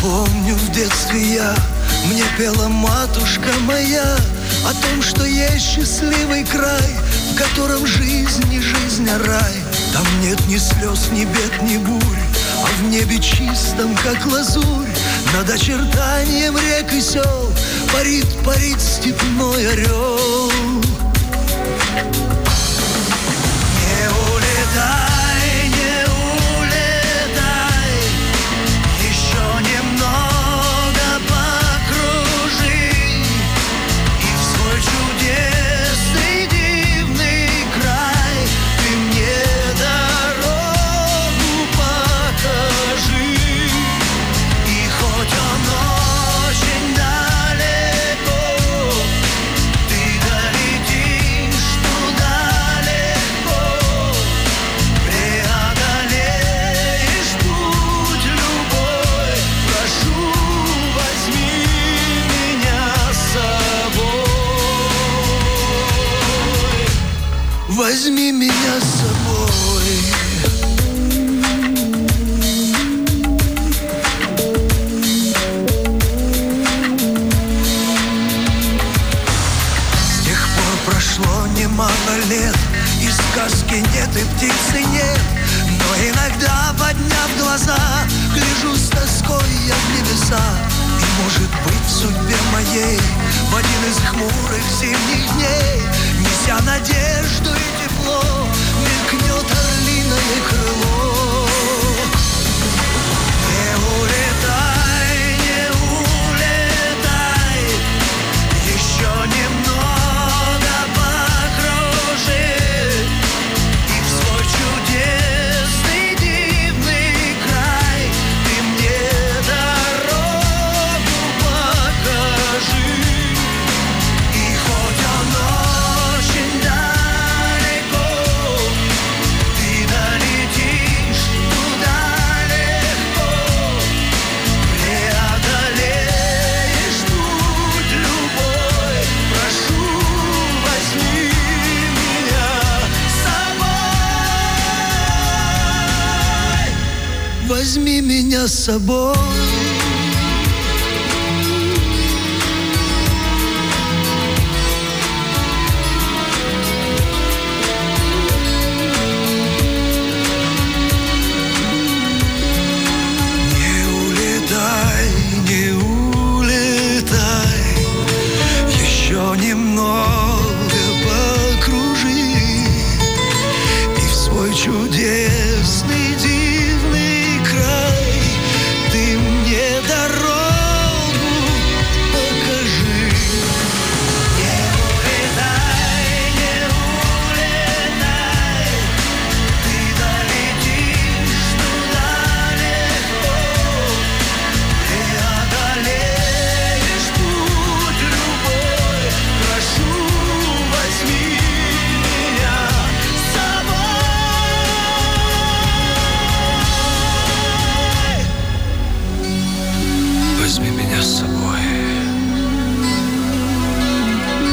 Помню, в детстве мне пела матушка моя о том, что есть счастливый край, в котором жизнь не жизнь, а рай. Там нет ни слез, ни бед, ни бурь, а в небе чистом, как лазурь, над очертанием рек и сел парит, парит степной орел. Не улетай, не улетай, еще немного покружи, и в свой чудесный дивный край ты мне дорогу покажи. И хоть он очень далеко, ты долетишь туда легко, преодолеешь путь любой. Прошу, возьми меня с собой. Возьми меня с собой. С тех пор прошло немало лет, и сказки нет, и птицы нет. Но иногда, подняв глаза, гляжу с тоской я в небеса. И, может быть, в судьбе моей в один из хмурых зимних дней, неся надежду и тепло, мелькнет орлиное крыло. Не улетай, не улетай, еще немного покружи, и в свой чудесный дивный край ты мне дорогу покажи. И хоть он очень далеко, ты долетишь туда легко, преодолеешь путь любой. Прошу, возьми меня с собой. Возьми меня с собой. Не улетай, не улетай, еще немного покружи, и в свой чудесный